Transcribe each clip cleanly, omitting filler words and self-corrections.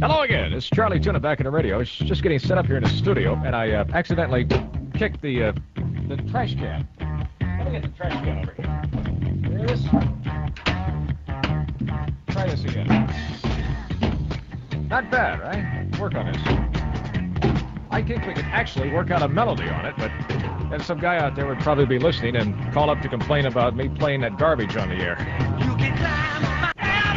Hello again. It's Charlie Tuna back in the radio. It's just getting set up here in the studio, and I accidentally kicked the trash can. Let me get the trash can over here. Here it is. Try this again. Not bad, right? Work on this. I think we could actually work out a melody on it, but then some guy out there would probably be listening and call up to complain about me playing that garbage on the air. You can climb on my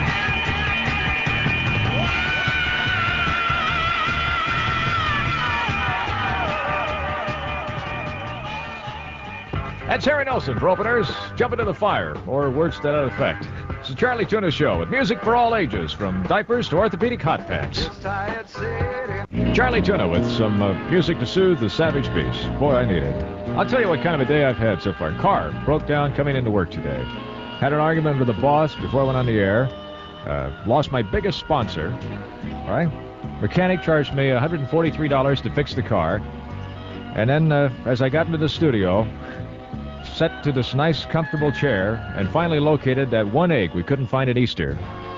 That's Harry Nelson for openers. Jump into the fire, or words to that effect. It's the Charlie Tuna Show with music for all ages, from diapers to orthopedic hot pants. Charlie Tuna with some music to soothe the savage beast. Boy, I need it. I'll tell you what kind of a day I've had so far. Car broke down coming into work today. Had an argument with the boss before I went on the air. Lost my biggest sponsor. All right? Mechanic charged me $143 to fix the car. And then as I got into the studio, set to this nice, comfortable chair, and finally located that one egg we couldn't find at Easter.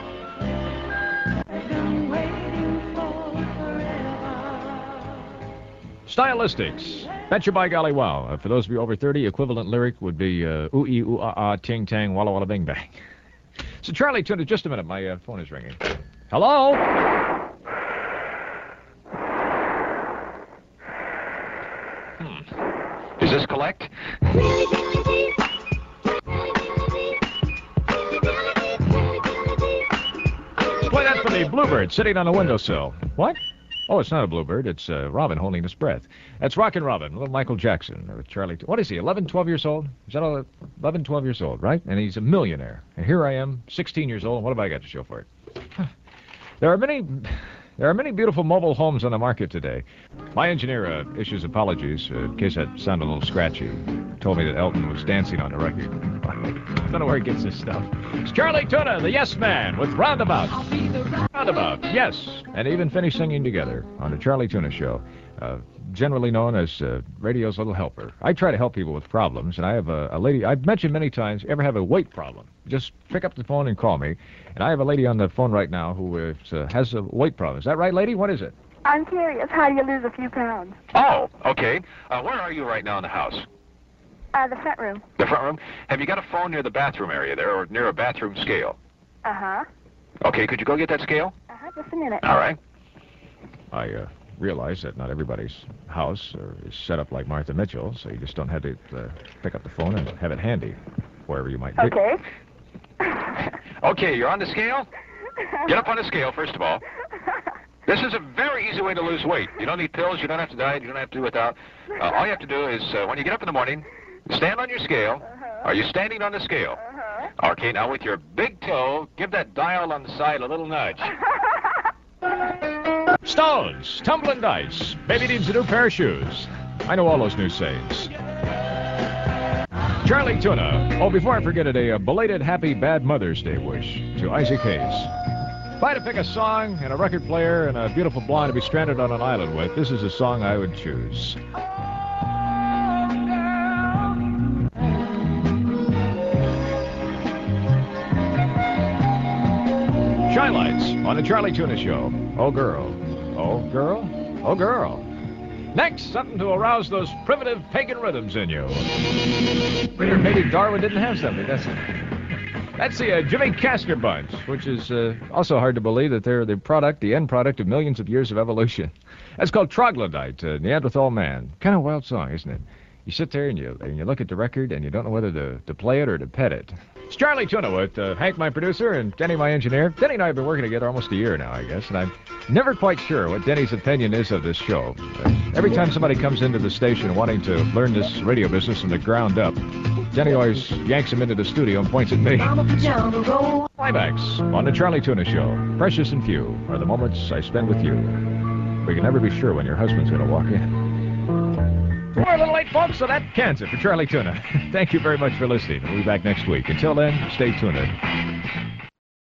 Stylistics. Betcha by golly wow. For those of you over 30, equivalent lyric would be ooh-ee, ooh-ah-ah, ting-tang, walla-walla, bing-bang. So Charlie Tuna, just a minute. My phone is ringing. Hello? Is this collect? Play that for me, Bluebird sitting on a windowsill. What? Oh, it's not a bluebird. It's Robin holding his breath. That's Rockin' Robin, little Michael Jackson with Charlie. What is he, 11, 12 years old? Is that all? 11, 12 years old, right? And he's a millionaire. And here I am, 16 years old, and what have I got to show for it? There are many beautiful mobile homes on the market today. My engineer issues apologies in case that sounded a little scratchy. Told me that Elton was dancing on the record. I don't know where he gets this stuff. It's Charlie Tuna, the Yes Man, with Roundabout. Roundabout, yes. And even finished singing together on the Charlie Tuna Show. Generally known as radio's little helper. I try to help people with problems, and I have a lady, I've mentioned many times, ever have a weight problem, just pick up the phone and call me. And I have a lady on the phone right now who has a weight problem. Is that right, lady? What is it? I'm curious. How do you lose a few pounds? Oh, okay. Where are you right now in the house? The front room. The front room? Have you got a phone near the bathroom area there, or near a bathroom scale? Uh-huh. Okay, could you go get that scale? Uh-huh, just a minute. All right. I realize that not everybody's house is set up like Martha Mitchell, so you just don't have to pick up the phone and have it handy wherever you might be. Okay. Okay, you're on the scale? Get up on the scale, first of all. This is a very easy way to lose weight. You don't need pills, you don't have to diet, you don't have to do without. All you have to do is, when you get up in the morning, stand on your scale. Are you standing on the scale? Okay, now with your big toe, give that dial on the side a little nudge. Stones, tumbling dice, baby needs a new pair of shoes. I know all those new sayings. Charlie Tuna. Oh, before I forget it, a belated happy bad Mother's Day wish to Isaac Hayes. If I had to pick a song and a record player and a beautiful blonde to be stranded on an island with, this is a song I would choose. Shy Lights on the Charlie Tuna Show. Oh, girl. Oh, girl. Oh, girl. Next, something to arouse those primitive pagan rhythms in you. Maybe Darwin didn't have something, does he? That's the Jimmy Castor Bunch, which is also hard to believe that they're the end product of millions of years of evolution. That's called Troglodyte, Neanderthal Man. Kind of a wild song, isn't it? You sit there and you look at the record and you don't know whether to play it or to pet it. It's Charlie Tuna with Hank, my producer, and Denny, my engineer. Denny and I have been working together almost a year now, I guess, and I'm never quite sure what Denny's opinion is of this show. Every time somebody comes into the station wanting to learn this radio business from the ground up, Denny always yanks him into the studio and points at me. Climax on the Charlie Tuna Show. Precious and few are the moments I spend with you. We can never be sure when your husband's going to walk in. We're a little late, folks, so that cans it for Charlie Tuna. Thank you very much for listening. We'll be back next week. Until then, stay tuned.